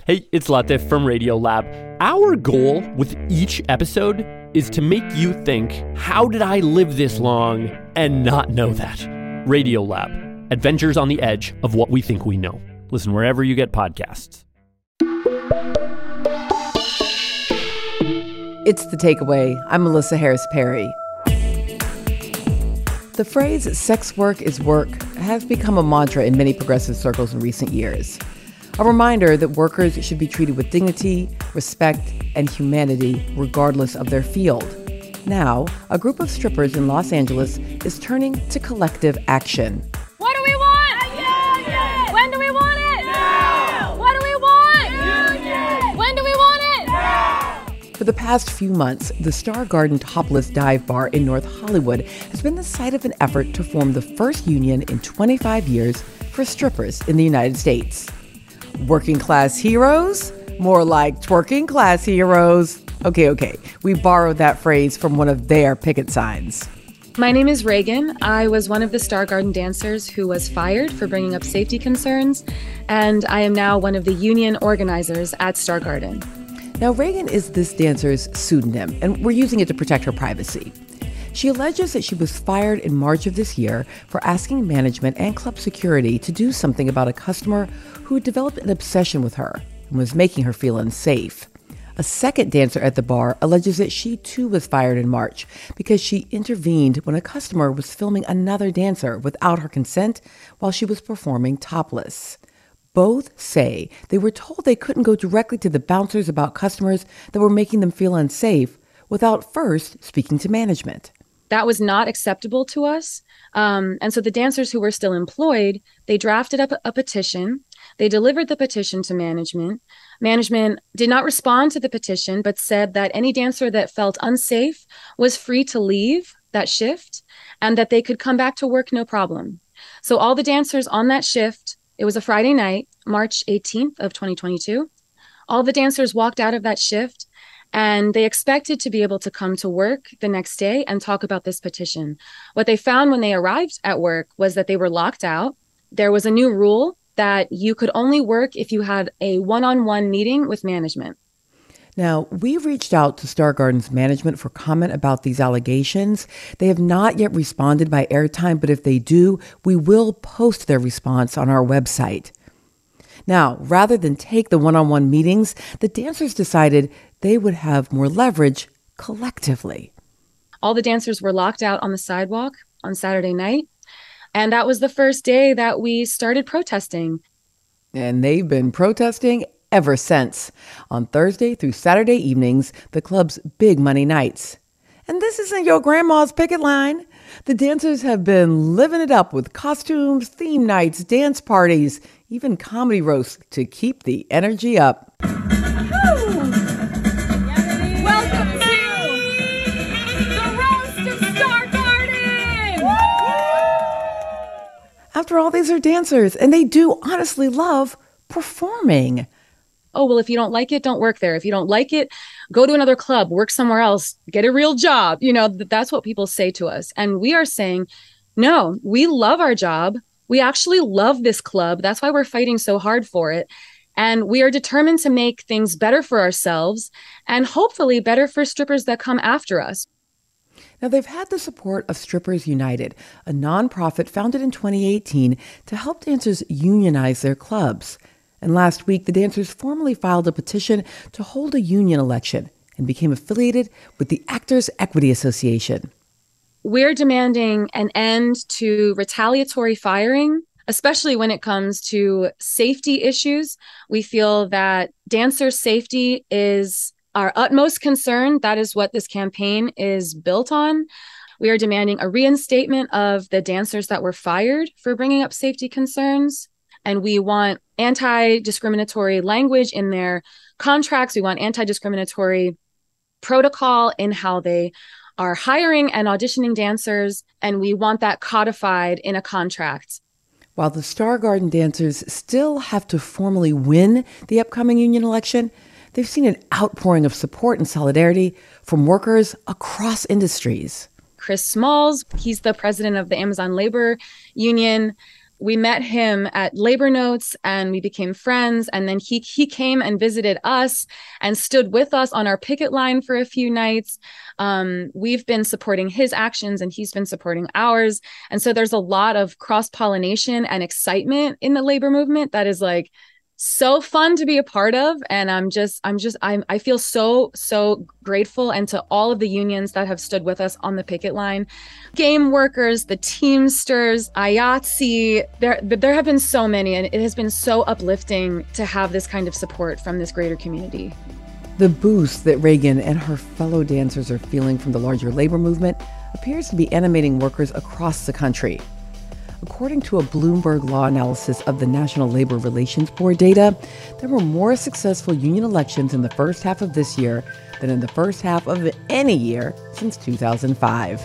Hey, it's Latif from Radiolab. Our goal with each episode is to make you think, how did I live this long and not know that? Radiolab, adventures on the edge of what we think we know. Listen wherever you get podcasts. It's The Takeaway. I'm Melissa Harris Perry. The phrase sex work is work has become a mantra in many progressive circles in recent years. A reminder that workers should be treated with dignity, respect, and humanity regardless of their field. Now, a group of strippers in Los Angeles is turning to collective action. What do we want? A union! When do we want it? Now! What do we want? Union! When do we want it? Now! For the past few months, the Star Garden Topless Dive Bar in North Hollywood has been the site of an effort to form the first union in 25 years for strippers in the United States. Working class heroes? More like twerking class heroes. Okay. We borrowed that phrase from one of their picket signs. My name is Reagan. I was one of the Star Garden dancers who was fired for bringing up safety concerns, and I am now one of the union organizers at Star Garden. Now, Reagan is this dancer's pseudonym, and we're using it to protect her privacy. She alleges that she was fired in March of this year for asking management and club security to do something about a customer who had developed an obsession with her and was making her feel unsafe. A second dancer at the bar alleges that she too was fired in March because she intervened when a customer was filming another dancer without her consent while she was performing topless. Both say they were told they couldn't go directly to the bouncers about customers that were making them feel unsafe without first speaking to management. That was not acceptable to us. And so the dancers who were still employed, they drafted up a petition. They delivered the petition to management. Management did not respond to the petition, but said that any dancer that felt unsafe was free to leave that shift and that they could come back to work no problem. So all the dancers on that shift, it was a Friday night, March 18th of 2022. All the dancers walked out of that shift and they expected to be able to come to work the next day and talk about this petition. What they found when they arrived at work was that they were locked out. There was a new rule that you could only work if you had a one-on-one meeting with management. Now, we reached out to Star Garden's management for comment about these allegations. They have not yet responded by airtime, but if they do, we will post their response on our website. Now, rather than take the one-on-one meetings, the dancers decided they would have more leverage collectively. All the dancers were locked out on the sidewalk on Saturday night, and that was the first day that we started protesting. And they've been protesting ever since. On Thursday through Saturday evenings, the club's big money nights. And this isn't your grandma's picket line. The dancers have been living it up with costumes, theme nights, dance parties, even comedy roasts to keep the energy up. Welcome to the Roast of Star Garden! After all, these are dancers, and they do honestly love performing. Oh, well, if you don't like it, don't work there. If you don't like it, go to another club, work somewhere else, get a real job. You know, that's what people say to us. And we are saying, no, we love our job. We actually love this club. That's why we're fighting so hard for it. And we are determined to make things better for ourselves and hopefully better for strippers that come after us. Now, they've had the support of Strippers United, a nonprofit founded in 2018 to help dancers unionize their clubs. And last week, the dancers formally filed a petition to hold a union election and became affiliated with the Actors Equity Association. We're demanding an end to retaliatory firing, especially when it comes to safety issues. We feel that dancer safety is our utmost concern. That is what this campaign is built on. We are demanding a reinstatement of the dancers that were fired for bringing up safety concerns. And we want anti-discriminatory language in their contracts. We want anti-discriminatory protocol in how they are hiring and auditioning dancers. And we want that codified in a contract. While the Star Garden dancers still have to formally win the upcoming union election, they've seen an outpouring of support and solidarity from workers across industries. Chris Smalls, he's the president of the Amazon Labor Union. we met him at Labor Notes and we became friends. And then he came and visited us and stood with us on our picket line for a few nights. We've been supporting his actions and he's been supporting ours. And so there's a lot of cross-pollination and excitement in the labor movement that is like so fun to be a part of. And I feel so grateful. And to all of the unions that have stood with us on the picket line, game workers, the Teamsters, IATSE, there have been so many, and it has been so uplifting to have this kind of support from this greater community. The boost that Reagan and her fellow dancers are feeling from the larger labor movement appears to be animating workers across the country. According to a Bloomberg Law analysis of the National Labor Relations Board data, there were more successful union elections in the first half of this year than in the first half of any year since 2005.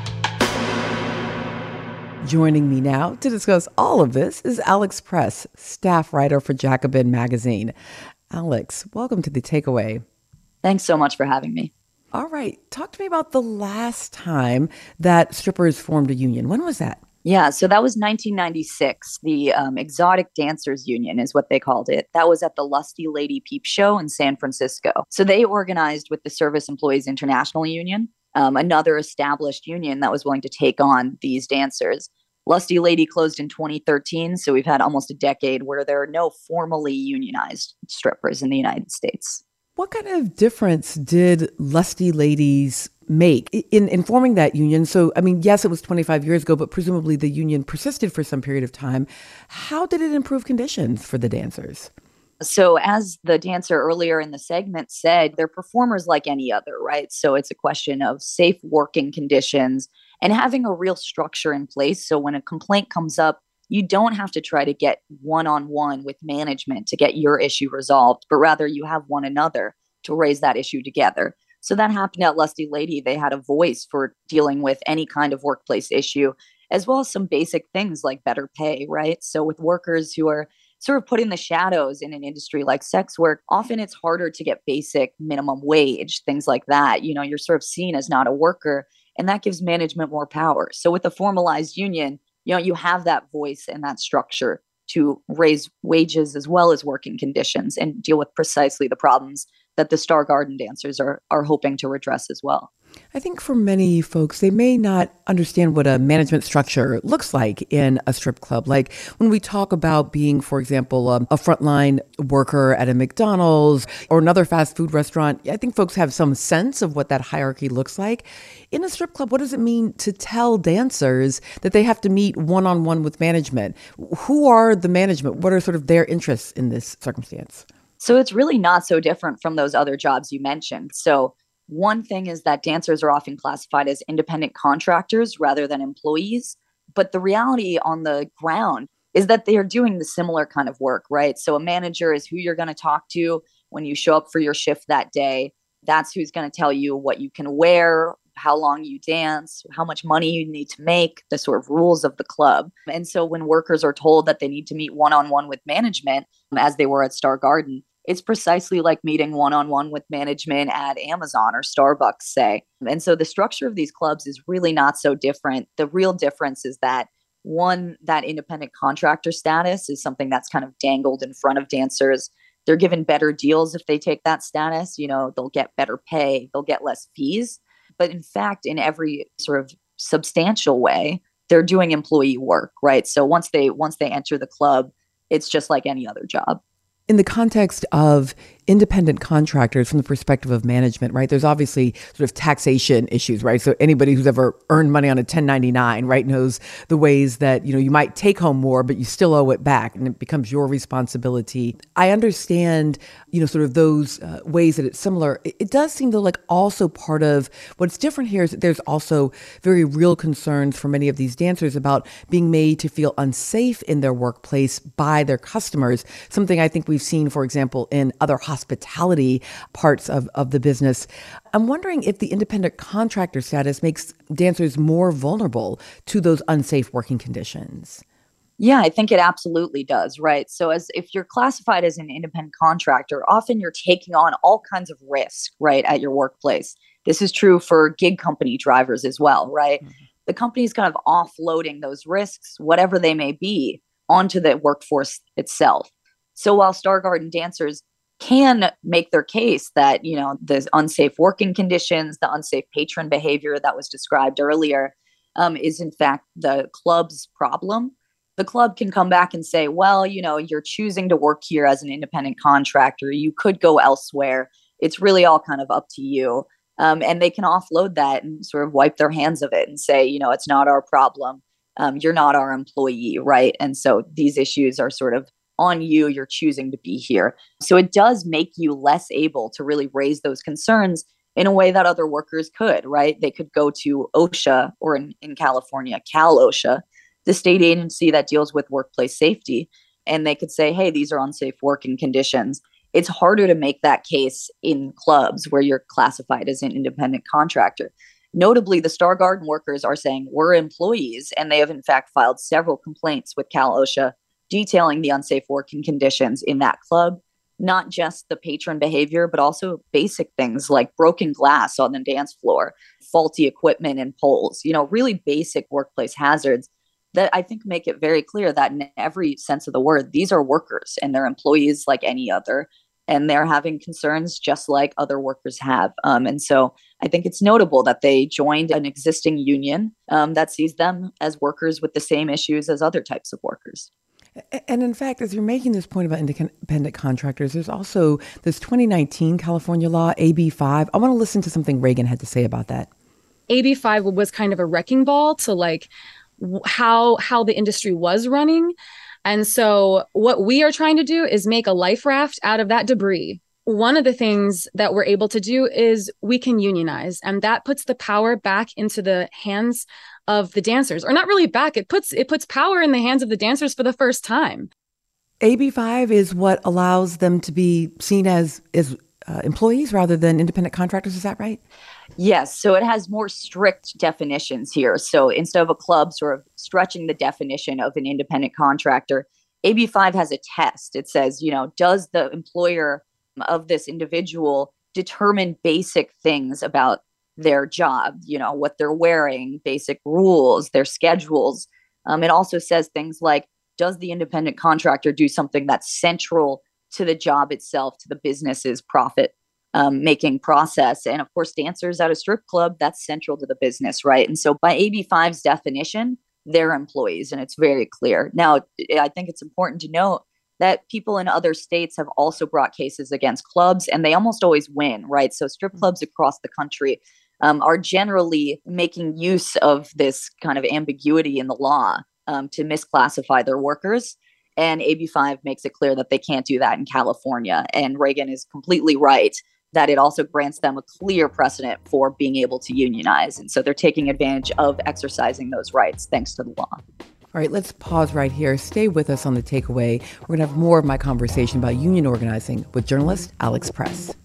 Joining me now to discuss all of this is Alex Press, staff writer for Jacobin Magazine. Alex, welcome to The Takeaway. Thanks so much for having me. All right. Talk to me about the last time that strippers formed a union. When was that? Yeah, so that was 1996. The Exotic Dancers Union is what they called it. That was at the Lusty Lady Peep Show in San Francisco. So they organized with the Service Employees International Union, another established union that was willing to take on these dancers. Lusty Lady closed in 2013, so we've had almost a decade where there are no formally unionized strippers in the United States. What kind of difference did Lusty Ladies make in forming that union? So, I mean, yes, it was 25 years ago, but presumably the union persisted for some period of time. How did it improve conditions for the dancers? So as the dancer earlier in the segment said, they're performers like any other, right? So it's a question of safe working conditions and having a real structure in place. So when a complaint comes up, you don't have to try to get one-on-one with management to get your issue resolved, but rather you have one another to raise that issue together. So that happened at Lusty Lady. They had a voice for dealing with any kind of workplace issue, as well as some basic things like better pay, right? So with workers who are sort of put in the shadows in an industry like sex work, often it's harder to get basic minimum wage, things like that. You know, you're sort of seen as not a worker, and that gives management more power. So with a formalized union, you know, you have that voice and that structure to raise wages as well as working conditions and deal with precisely the problems that the Star Garden dancers are hoping to redress as well. I think for many folks, they may not understand what a management structure looks like in a strip club. Like when we talk about being, for example, a frontline worker at a McDonald's or another fast food restaurant, I think folks have some sense of what that hierarchy looks like. In a strip club, what does it mean to tell dancers that they have to meet one-on-one with management? Who are the management? What are sort of their interests in this circumstance? So it's really not so different from those other jobs you mentioned. So one thing is that dancers are often classified as independent contractors rather than employees. But the reality on the ground is that they are doing the similar kind of work, right? So a manager is who you're going to talk to when you show up for your shift that day. That's who's going to tell you what you can wear, how long you dance, how much money you need to make, the sort of rules of the club. And so when workers are told that they need to meet one-on-one with management, as they were at Star Garden, it's precisely like meeting one-on-one with management at Amazon or Starbucks, say. And so the structure of these clubs is really not so different. The real difference is that, one, that independent contractor status is something that's kind of dangled in front of dancers. They're given better deals if they take that status. You know, they'll get better pay, they'll get less fees. But in fact, in every sort of substantial way, they're doing employee work, right? So once they enter the club, it's just like any other job. In the context of independent contractors from the perspective of management, right, there's obviously sort of taxation issues, right? So anybody who's ever earned money on a 1099, right, knows the ways that, you know, you might take home more, but you still owe it back and it becomes your responsibility. I understand, you know, sort of those ways that it's similar. It does seem though like also part of what's different here is that there's also very real concerns for many of these dancers about being made to feel unsafe in their workplace by their customers, something I think we've seen, for example, in other hospitality parts of the business. I'm wondering if the independent contractor status makes dancers more vulnerable to those unsafe working conditions. Yeah, I think it absolutely does, right? So if you're classified as an independent contractor, often you're taking on all kinds of risk, right, at your workplace. This is true for gig company drivers as well, right? Mm-hmm. the company's kind of offloading those risks, whatever they may be, onto the workforce itself. So while Star Garden dancers can make their case that, the unsafe working conditions, the unsafe patron behavior that was described earlier is in fact the club's problem, the club can come back and say, well, you're choosing to work here as an independent contractor. You could go elsewhere. It's really all kind of up to you. And they can offload that and sort of wipe their hands of it and say, it's not our problem. You're not our employee, right? And so these issues are sort of on you. You're choosing to be here. So it does make you less able to really raise those concerns in a way that other workers could, right? They could go to OSHA, or in California, Cal OSHA, the state agency that deals with workplace safety, and they could say, hey, these are unsafe working conditions. It's harder to make that case in clubs where you're classified as an independent contractor. Notably, the Star Garden workers are saying we're employees, and they have in fact filed several complaints with Cal OSHA detailing the unsafe working conditions in that club, not just the patron behavior, but also basic things like broken glass on the dance floor, faulty equipment and poles, really basic workplace hazards that I think make it very clear that in every sense of the word, these are workers and they're employees like any other, and they're having concerns just like other workers have. And so I think it's notable that they joined an existing union that sees them as workers with the same issues as other types of workers. And in fact, as you're making this point about independent contractors, there's also this 2019 California law, AB 5. I want to listen to something Reagan had to say about that. AB 5 was kind of a wrecking ball to how the industry was running. And so what we are trying to do is make a life raft out of that debris. One of the things that we're able to do is we can unionize, and that puts the power back into the hands of the dancers, or not really back. It puts power in the hands of the dancers for the first time. AB 5 is what allows them to be seen as employees rather than independent contractors. Is that right? Yes. So it has more strict definitions here. So instead of a club sort of stretching the definition of an independent contractor, AB 5 has a test. It says, does the employer of this individual determine basic things about their job, what they're wearing, basic rules, their schedules. It also says things like, does the independent contractor do something that's central to the job itself, to the business's profit making process? And of course, dancers at a strip club, that's central to the business, right? And so by AB 5's definition, they're employees, and it's very clear. Now, I think it's important to note that people in other states have also brought cases against clubs, and they almost always win, right? So strip clubs across the country are generally making use of this kind of ambiguity in the law to misclassify their workers. And AB 5 makes it clear that they can't do that in California. And Reagan is completely right that it also grants them a clear precedent for being able to unionize. And so they're taking advantage of exercising those rights thanks to the law. All right, let's pause right here. Stay with us on The Takeaway. We're going to have more of my conversation about union organizing with journalist Alex Press.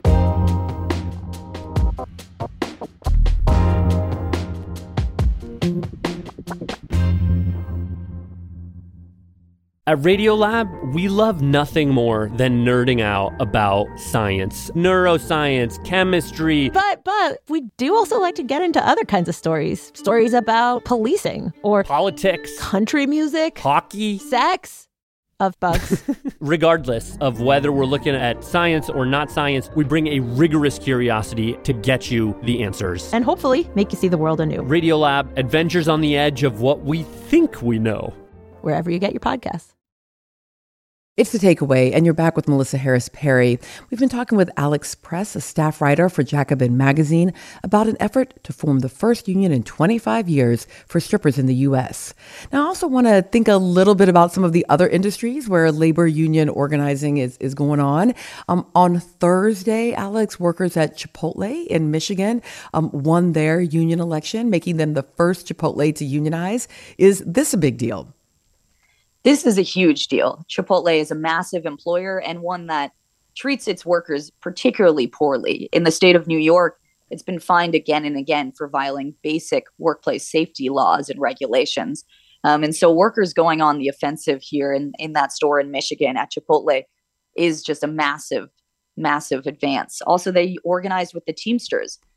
At Radiolab, we love nothing more than nerding out about science, neuroscience, chemistry. But we do also like to get into other kinds of stories. Stories about policing or politics, country music, hockey, sex, of bugs. Regardless of whether we're looking at science or not science, we bring a rigorous curiosity to get you the answers. And hopefully make you see the world anew. Radiolab, adventures on the edge of what we think we know. Wherever you get your podcasts. It's The Takeaway, and you're back with Melissa Harris Perry. We've been talking with Alex Press, a staff writer for Jacobin Magazine, about an effort to form the first union in 25 years for strippers in the U.S. Now, I also want to think a little bit about some of the other industries where labor union organizing is going on. On Thursday, Alex, workers at Chipotle in Michigan won their union election, making them the first Chipotle to unionize. Is this a big deal? This is a huge deal. Chipotle is a massive employer and one that treats its workers particularly poorly. In the state of New York, it's been fined again and again for violating basic workplace safety laws and regulations. And so workers going on the offensive here in that store in Michigan at Chipotle is just a massive, massive advance. Also, they organized with the Teamsters.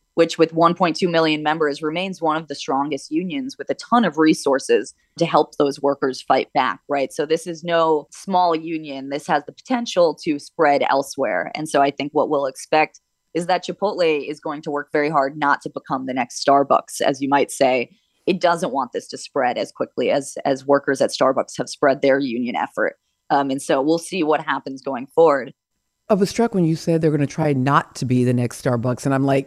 which with 1.2 million members remains one of the strongest unions with a ton of resources to help those workers fight back, right? So this is no small union. This has the potential to spread elsewhere. And so I think what we'll expect is that Chipotle is going to work very hard not to become the next Starbucks, as you might say. It doesn't want this to spread as quickly as workers at Starbucks have spread their union effort. And so we'll see what happens going forward. I was struck when you said they're going to try not to be the next Starbucks. And I'm like,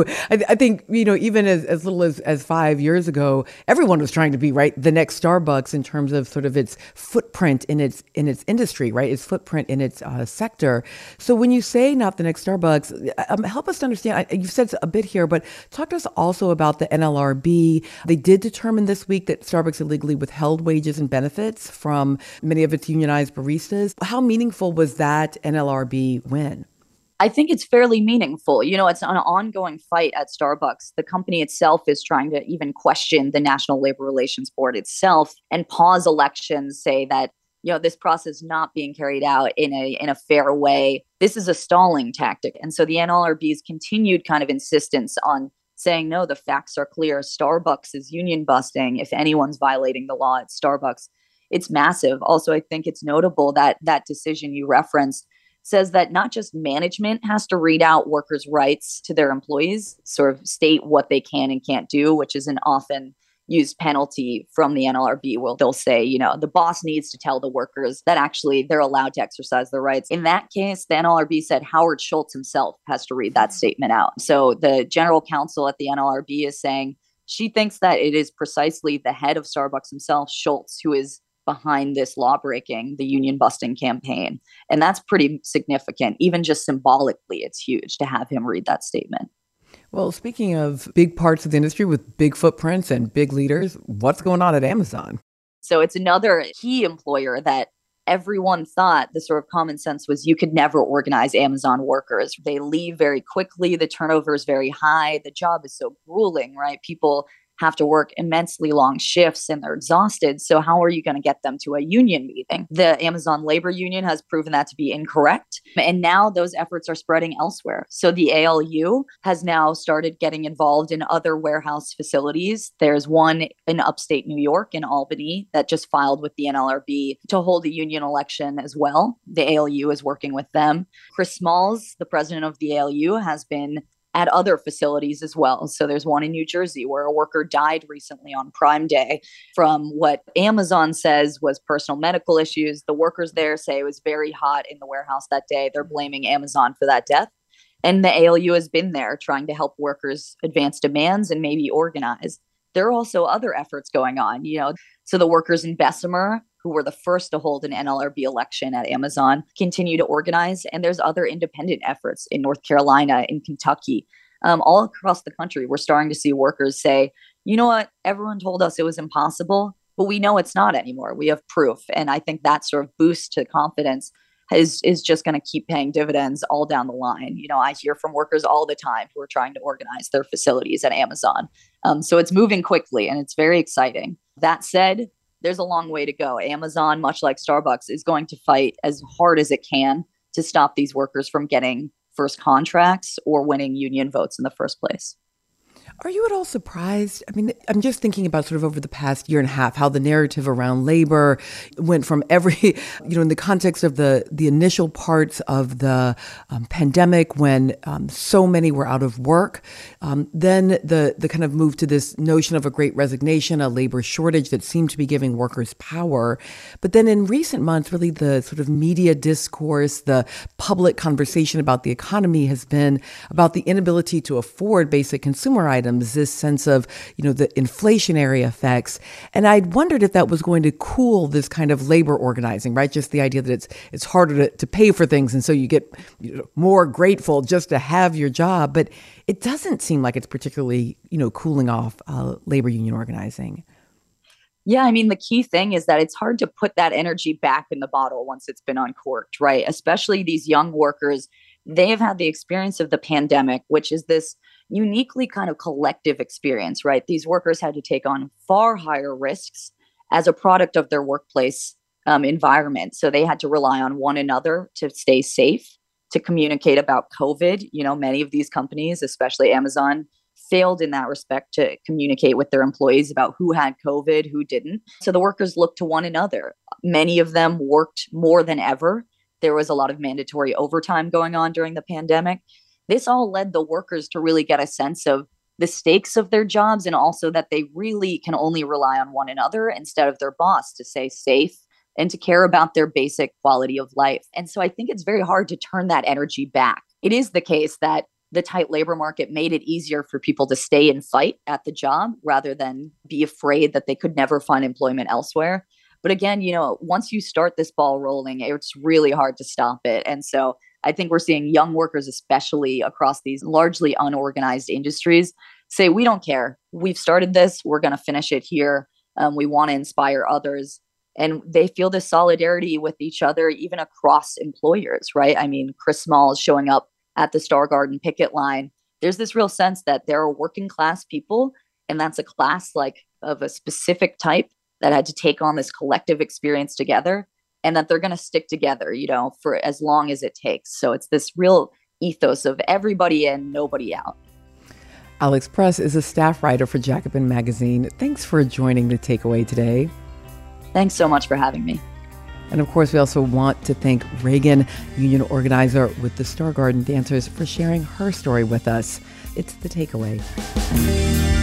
I think, even as little as 5 years ago, everyone was trying to be, right, the next Starbucks in terms of sort of its footprint in its industry, right, its footprint in its sector. So when you say not the next Starbucks, help us to understand, you've said a bit here, but talk to us also about the NLRB. They did determine this week that Starbucks illegally withheld wages and benefits from many of its unionized baristas. How meaningful was that NLRB win? I think it's fairly meaningful. It's an ongoing fight at Starbucks. The company itself is trying to even question the National Labor Relations Board itself and pause elections, say that, this process not being carried out in a fair way. This is a stalling tactic. And so the NLRB's continued kind of insistence on saying, no, the facts are clear. Starbucks is union busting. If anyone's violating the law at Starbucks, it's massive. Also, I think it's notable that that decision you referenced says that not just management has to read out workers' rights to their employees, sort of state what they can and can't do, which is an often used penalty from the NLRB. Well, they'll say, the boss needs to tell the workers that actually they're allowed to exercise their rights. In that case, the NLRB said Howard Schultz himself has to read that statement out. So the general counsel at the NLRB is saying she thinks that it is precisely the head of Starbucks himself, Schultz, who is behind this law breaking, the union busting campaign. And that's pretty significant. Even just symbolically, it's huge to have him read that statement. Well, speaking of big parts of the industry with big footprints and big leaders, what's going on at Amazon? So it's another key employer that everyone thought the sort of common sense was you could never organize Amazon workers. They leave very quickly. The turnover is very high. The job is so grueling, right? People have to work immensely long shifts and they're exhausted. So how are you going to get them to a union meeting? The Amazon labor union has proven that to be incorrect. And now those efforts are spreading elsewhere. So the ALU has now started getting involved in other warehouse facilities. There's one in upstate New York in Albany that just filed with the NLRB to hold a union election as well. The ALU is working with them. Chris Smalls, the president of the ALU, has been at other facilities as well. So there's one in New Jersey where a worker died recently on Prime Day from what Amazon says was personal medical issues. The workers there say it was very hot in the warehouse that day. They're blaming Amazon for that death. And the ALU has been there trying to help workers advance demands and maybe organize. There are also other efforts going on, So the workers in Bessemer, who were the first to hold an NLRB election at Amazon, continue to organize. And there's other independent efforts in North Carolina, in Kentucky, all across the country. We're starting to see workers say, you know what, everyone told us it was impossible, but we know it's not anymore. We have proof. And I think that sort of boost to confidence is just going to keep paying dividends all down the line. I hear from workers all the time who are trying to organize their facilities at Amazon. So it's moving quickly and it's very exciting. That said, there's a long way to go. Amazon, much like Starbucks, is going to fight as hard as it can to stop these workers from getting first contracts or winning union votes in the first place. Are you at all surprised? I mean, I'm just thinking about sort of over the past year and a half, how the narrative around labor went from every, in the context of the initial parts of the pandemic when so many were out of work, then the kind of move to this notion of a great resignation, a labor shortage that seemed to be giving workers power. But then in recent months, really the sort of media discourse, the public conversation about the economy has been about the inability to afford basic consumer items, this sense of, the inflationary effects. And I wondered if that was going to cool this kind of labor organizing, right? Just the idea that it's harder to pay for things. And so you get more grateful just to have your job. But it doesn't seem like it's particularly, cooling off labor union organizing. Yeah, I mean, the key thing is that it's hard to put that energy back in the bottle once it's been uncorked, right? Especially these young workers. They have had the experience of the pandemic, which is this uniquely kind of collective experience, right? These workers had to take on far higher risks as a product of their workplace environment. So they had to rely on one another to stay safe, to communicate about COVID. Many of these companies, especially Amazon, failed in that respect to communicate with their employees about who had COVID, who didn't. So the workers looked to one another. Many of them worked more than ever. There was a lot of mandatory overtime going on during the pandemic. This all led the workers to really get a sense of the stakes of their jobs, and also that they really can only rely on one another instead of their boss to stay safe and to care about their basic quality of life. And so I think it's very hard to turn that energy back. It is the case that the tight labor market made it easier for people to stay and fight at the job rather than be afraid that they could never find employment elsewhere. But again, once you start this ball rolling, it's really hard to stop it. And so I think we're seeing young workers, especially across these largely unorganized industries, say, we don't care. We've started this. We're going to finish it here. We want to inspire others. And they feel this solidarity with each other, even across employers, right? I mean, Chris Small is showing up at the Star Garden picket line. There's this real sense that there are working class people, and that's a class of a specific type that had to take on this collective experience together, and that they're going to stick together, for as long as it takes. So it's this real ethos of everybody in, nobody out. Alex Press is a staff writer for Jacobin Magazine. Thanks for joining The Takeaway today. Thanks so much for having me. And of course, we also want to thank Reagan, union organizer with the Star Garden Dancers, for sharing her story with us. It's The Takeaway.